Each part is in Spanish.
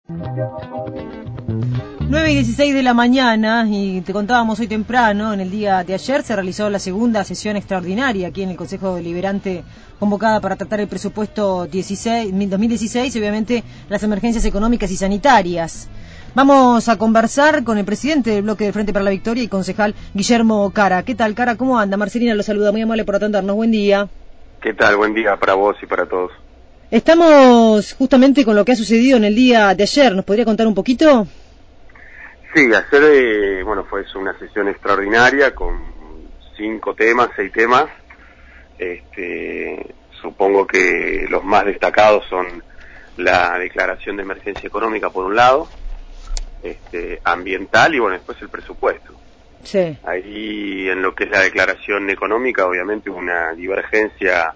9:16 de la mañana, y te contábamos hoy temprano, en el día de ayer se realizó la segunda sesión extraordinaria aquí en el Consejo Deliberante, convocada para tratar el presupuesto 2016 y obviamente las emergencias económicas y sanitarias. Vamos a conversar con el presidente del bloque de Frente para la Victoria y concejal Guillermo Cara. ¿Qué tal, Cara? ¿Cómo anda? Marcelina lo saluda, muy amable por atendernos. Buen día. ¿Qué tal? Buen día para vos y para todos. Estamos justamente con lo que ha sucedido en el día de ayer. ¿Nos podría contar un poquito? Sí, ayer fue una sesión extraordinaria con 6 temas. Supongo que los más destacados son la declaración de emergencia económica por un lado, ambiental y después el presupuesto. Sí. Ahí en lo que es la declaración económica, obviamente una divergencia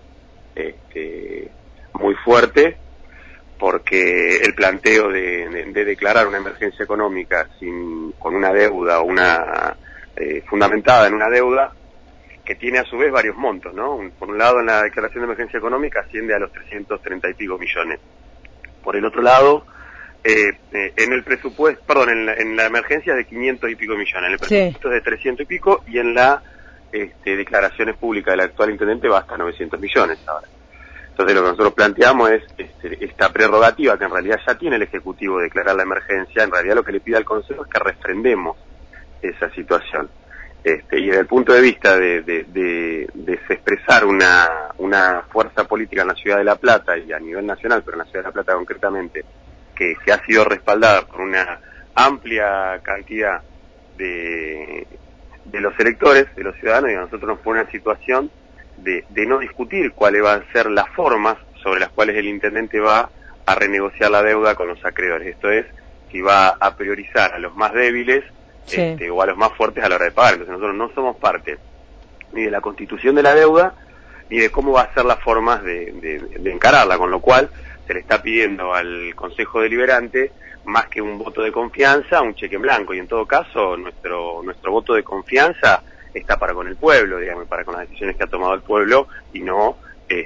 muy fuerte, porque el planteo de declarar una emergencia económica con una deuda o fundamentada en una deuda que tiene a su vez varios montos, ¿no? Por un lado, en la declaración de emergencia económica asciende a los 330 y pico millones. Por el otro lado, en el presupuesto, en la emergencia de 500 y pico millones, en el presupuesto es de 300 y pico, y en la declaraciones públicas del actual intendente va hasta 900 millones ahora. Entonces lo que nosotros planteamos es esta prerrogativa que en realidad ya tiene el Ejecutivo de declarar la emergencia. En realidad lo que le pide al Consejo es que refrendemos esa situación. Y desde el punto de vista de expresar una fuerza política en la Ciudad de La Plata y a nivel nacional, pero en la Ciudad de La Plata concretamente, que ha sido respaldada por una amplia cantidad de los electores, de los ciudadanos, y a nosotros nos pone una situación de no discutir cuáles van a ser las formas sobre las cuales el intendente va a renegociar la deuda con los acreedores. Esto es, que va a priorizar a los más débiles o a los más fuertes a la hora de pagar. Entonces nosotros no somos parte ni de la constitución de la deuda ni de cómo va a ser las formas de encararla, con lo cual se le está pidiendo al Consejo Deliberante más que un voto de confianza, un cheque en blanco, y en todo caso nuestro voto de confianza está para con el pueblo, digamos, para con las decisiones que ha tomado el pueblo, y no,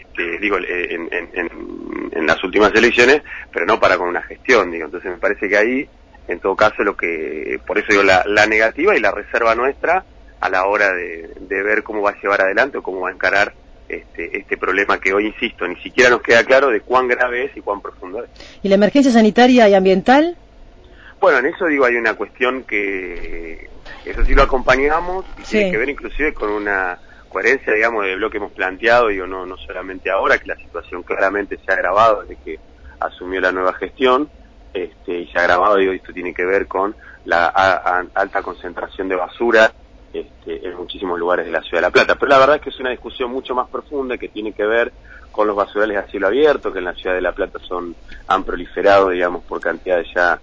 en las últimas elecciones, pero no para con una gestión, digo. Entonces me parece que ahí, en todo caso, por eso digo, la negativa y la reserva nuestra a la hora de ver cómo va a llevar adelante o cómo va a encarar este problema que hoy, insisto, ni siquiera nos queda claro de cuán grave es y cuán profundo es. ¿Y la emergencia sanitaria y ambiental? Bueno, en eso hay una cuestión que eso sí lo acompañamos y tiene que ver inclusive con una coherencia, digamos, de lo que hemos planteado, no solamente ahora, que la situación claramente se ha agravado desde que asumió la nueva gestión, y se ha agravado, esto tiene que ver con la alta concentración de basura en muchísimos lugares de la Ciudad de La Plata. Pero la verdad es que es una discusión mucho más profunda que tiene que ver con los basurales a cielo abierto, que en la Ciudad de La Plata han proliferado, digamos, por cantidades ya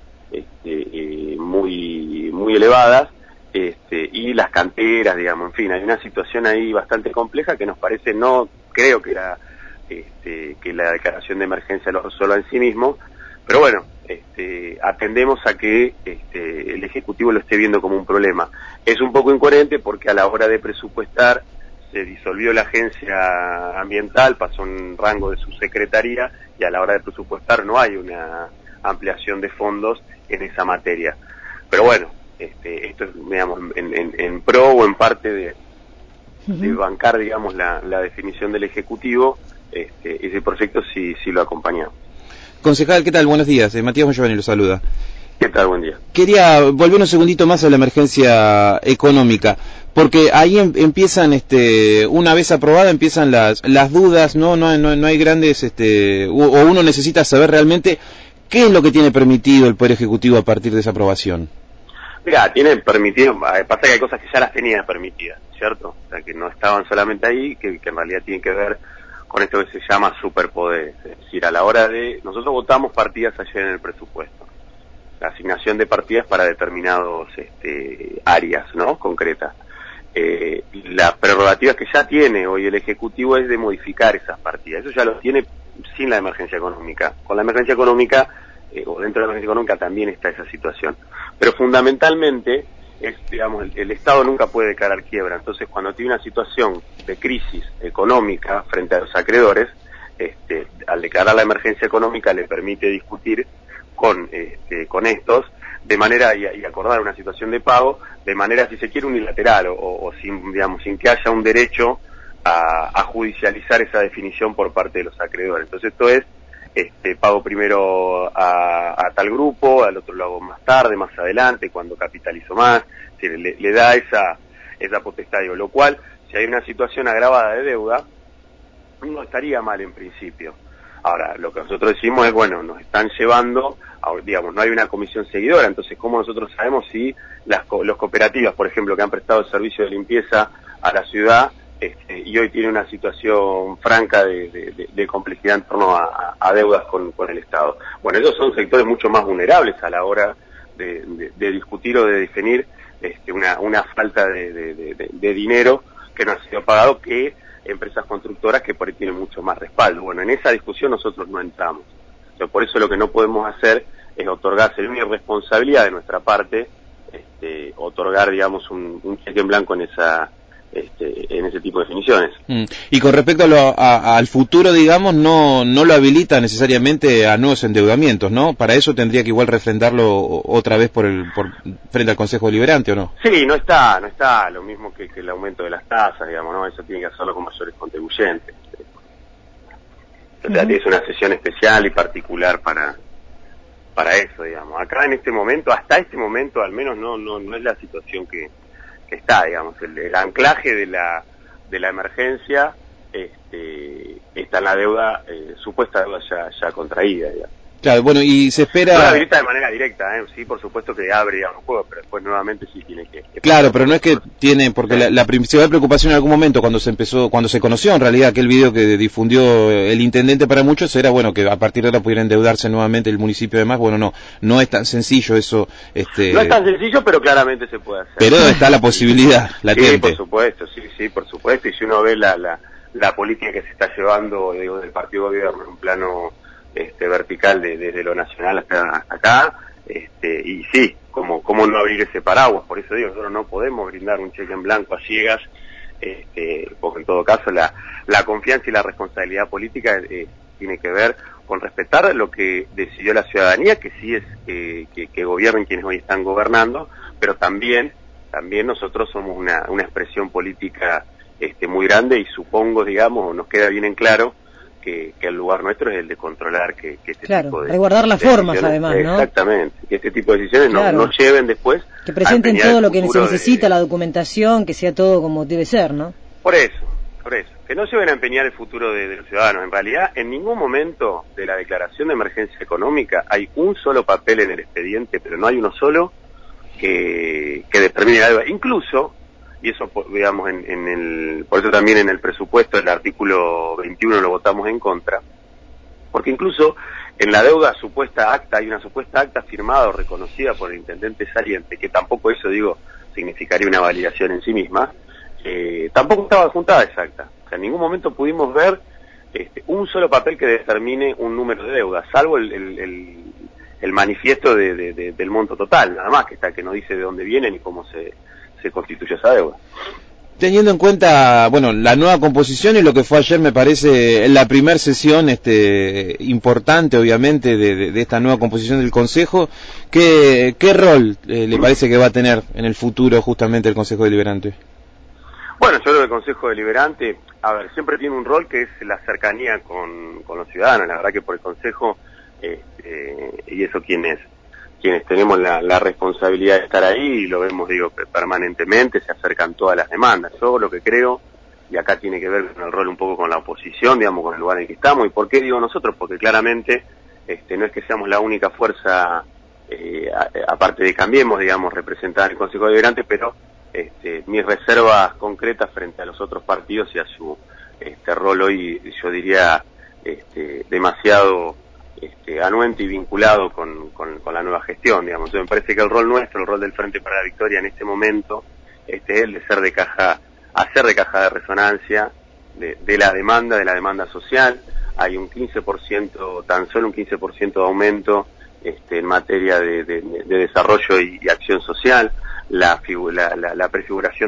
muy elevadas, y las canteras, digamos, en fin, hay una situación ahí bastante compleja que nos parece, no creo que la declaración de emergencia lo resuelva en sí mismo, pero bueno, atendemos a que el Ejecutivo lo esté viendo como un problema. Es un poco incoherente porque a la hora de presupuestar se disolvió la agencia ambiental, pasó un rango de subsecretaría, y a la hora de presupuestar no hay una ampliación de fondos en esa materia. Pero bueno, esto es, digamos, en pro o en parte de bancar, digamos, la definición del Ejecutivo. Ese proyecto sí lo acompañamos. Concejal, ¿qué tal? Buenos días. Matías Moyovani lo saluda. ¿Qué tal? Buen día. Quería volver un segundito más a la emergencia económica, porque ahí empiezan, una vez aprobada, empiezan las dudas, no hay grandes, o uno necesita saber realmente qué es lo que tiene permitido el Poder Ejecutivo a partir de esa aprobación. Mira, tiene permitido, pasa que hay cosas que ya las tenía permitidas, ¿cierto? O sea, que no estaban solamente ahí, que en realidad tienen que ver con esto que se llama superpoderes. Es decir, a la hora nosotros votamos partidas ayer en el presupuesto, la asignación de partidas para determinados áreas, ¿no?, concretas. La prerrogativa que ya tiene hoy el Ejecutivo es de modificar esas partidas. Eso ya lo tiene sin la emergencia económica. Con la emergencia económica, o dentro de la emergencia económica también está esa situación. Pero fundamentalmente, digamos, el Estado nunca puede declarar quiebra. Entonces, cuando tiene una situación de crisis económica frente a los acreedores, al declarar la emergencia económica le permite discutir con estos, de manera, y acordar una situación de pago, de manera, si se quiere, unilateral, o sin, digamos, sin que haya un derecho a judicializar esa definición por parte de los acreedores. Entonces esto es, pago primero a tal grupo, al otro lo hago más tarde, más adelante, cuando capitalizo más, es decir, le da esa potestad, digo, lo cual, si hay una situación agravada de deuda, no estaría mal en principio. Ahora, lo que nosotros decimos es, bueno, nos están llevando, digamos, no hay una comisión seguidora, entonces, ¿cómo nosotros sabemos si los cooperativas, por ejemplo, que han prestado el servicio de limpieza a la ciudad, y hoy tiene una situación franca de complejidad en torno a deudas con el Estado? Bueno, esos son sectores mucho más vulnerables a la hora de discutir o de definir una falta de dinero que no ha sido pagado, que empresas constructoras que por ahí tienen mucho más respaldo. Bueno, en esa discusión nosotros no entramos. O sea, por eso lo que no podemos hacer es otorgar, sería una irresponsabilidad de nuestra parte, otorgar, digamos, un cheque en blanco en ese tipo de definiciones. Y con respecto al futuro, digamos, no lo habilita necesariamente a nuevos endeudamientos, ¿no? Para eso tendría que igual refrendarlo otra vez frente al Consejo Deliberante, ¿o no? Sí, no está lo mismo que el aumento de las tasas, digamos, ¿no? Eso tiene que hacerlo con mayores contribuyentes. O sea, es una sesión especial y particular para eso, digamos. Acá en este momento, hasta este momento, al menos no es la situación que está, digamos, el anclaje de la emergencia está en la deuda, supuesta deuda ya contraída, digamos. Claro, bueno, y se espera... No la habilita de manera directa, sí, por supuesto que abre, digamos, juego, pero después nuevamente sí tiene que... Claro, pero no es que tiene, porque la principal preocupación en algún momento cuando se conoció en realidad aquel video que difundió el intendente para muchos era, bueno, que a partir de ahora pudiera endeudarse nuevamente el municipio de Más. Bueno, no es tan sencillo eso. No es tan sencillo, pero claramente se puede hacer. Pero está la posibilidad latente. Sí, por supuesto, sí, por supuesto, y si uno ve la política que se está llevando, digo, del partido gobierno en un plano vertical desde lo nacional hasta acá, y sí, ¿cómo no abrir ese paraguas? Por eso digo, nosotros no podemos brindar un cheque en blanco a ciegas, porque en todo caso la confianza y la responsabilidad política tiene que ver con respetar lo que decidió la ciudadanía, que sí es que gobiernen quienes hoy están gobernando, pero también nosotros somos una expresión política muy grande, y supongo, digamos, nos queda bien en claro que el lugar nuestro es el de controlar que este tipo de... resguardar las formas, además, ¿no? Exactamente, que este tipo de decisiones no lleven después... Que presenten todo lo que se necesita, la documentación, que sea todo como debe ser, ¿no? Por eso, que no lleven a empeñar el futuro de los ciudadanos. En realidad, en ningún momento de la declaración de emergencia económica hay un solo papel en el expediente, pero no hay uno solo que determine la deuda. Incluso... y eso, digamos, por eso también en el presupuesto, el artículo 21 lo votamos en contra, porque incluso en la deuda supuesta acta, hay una supuesta acta firmada o reconocida por el intendente saliente, que tampoco eso, digo, significaría una validación en sí misma, tampoco estaba adjuntada esa acta. O sea, en ningún momento pudimos ver un solo papel que determine un número de deuda, salvo el manifiesto del monto total, nada más, que no dice de dónde viene ni cómo se constituye esa deuda. Teniendo en cuenta, bueno, la nueva composición y lo que fue ayer, me parece la primera sesión importante, obviamente, de esta nueva composición del Consejo, ¿qué rol le parece que va a tener en el futuro justamente el Consejo Deliberante? Bueno, yo creo que el Consejo Deliberante, siempre tiene un rol que es la cercanía con los ciudadanos. La verdad que por el Consejo, y eso quienes tenemos la responsabilidad de estar ahí, y lo vemos, digo, permanentemente, se acercan todas las demandas. Yo lo que creo, y acá tiene que ver con el rol un poco con la oposición, digamos, con el lugar en el que estamos. ¿Y por qué digo nosotros? Porque claramente no es que seamos la única fuerza, aparte de Cambiemos, digamos, representada en el Consejo Deliberante, pero mis reservas concretas frente a los otros partidos y a su rol hoy, yo diría, demasiado anuente y vinculado con la nueva gestión, digamos. Entonces me parece que el rol nuestro, el rol del Frente para la Victoria en este momento, es el de hacer de caja de resonancia de la demanda social. Hay un 15%, tan solo un 15% de aumento en materia de desarrollo y acción social. La prefiguración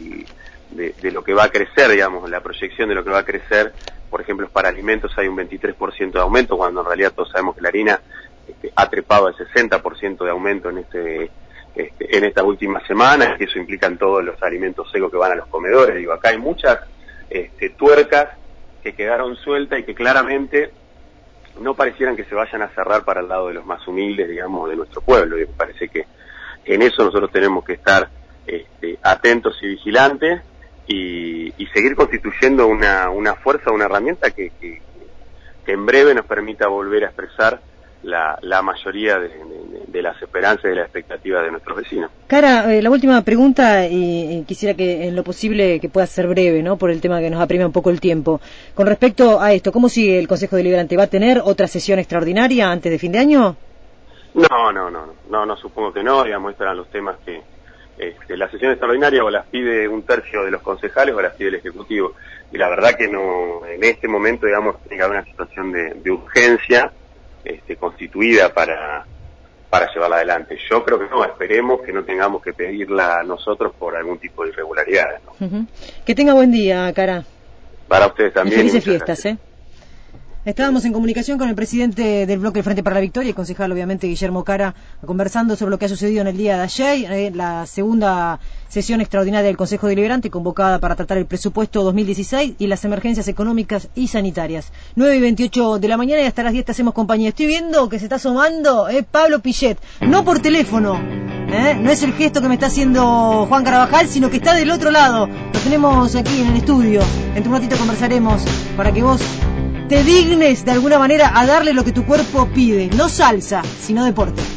de lo que va a crecer, digamos, la proyección de lo que va a crecer, por ejemplo, para alimentos hay un 23% de aumento, cuando en realidad todos sabemos que la harina ha trepado el 60% de aumento en estas últimas semanas, y eso implica en todos los alimentos secos que van a los comedores. Digo, acá hay muchas tuercas que quedaron sueltas y que claramente no parecieran que se vayan a cerrar para el lado de los más humildes, digamos, de nuestro pueblo. Y me parece que en eso nosotros tenemos que estar atentos y vigilantes y seguir constituyendo una fuerza, una herramienta que en breve nos permita volver a expresar la mayoría de las esperanzas y de las expectativas de nuestros vecinos. Cara, la última pregunta, y quisiera que en lo posible que pueda ser breve, ¿no? Por el tema que nos apremia un poco el tiempo. Con respecto a esto, ¿cómo sigue el Consejo Deliberante? ¿Va a tener otra sesión extraordinaria antes de fin de año? No, supongo que no. Digamos, estos eran los temas que la sesión extraordinaria o las pide un tercio de los concejales o las pide el Ejecutivo. Y la verdad que no, en este momento, digamos, tiene que haber una situación de urgencia constituida para llevarla adelante. Yo creo que no, esperemos que no tengamos que pedirla nosotros por algún tipo de irregularidades, ¿no? Uh-huh. Que tenga buen día, Cara. Para ustedes también. Y felices fiestas, Estábamos en comunicación con el presidente del bloque del Frente para la Victoria, el concejal, obviamente, Guillermo Cara, conversando sobre lo que ha sucedido en el día de ayer, la segunda sesión extraordinaria del Consejo Deliberante, convocada para tratar el presupuesto 2016 y las emergencias económicas y sanitarias. 9:28 de la mañana y hasta las 10 te hacemos compañía. Estoy viendo que se está asomando Pablo Pillet, no por teléfono, no es el gesto que me está haciendo Juan Carabajal, sino que está del otro lado. Lo tenemos aquí en el estudio. Dentro de un ratito conversaremos para que vos te dignes de alguna manera a darle lo que tu cuerpo pide, no salsa, sino deporte.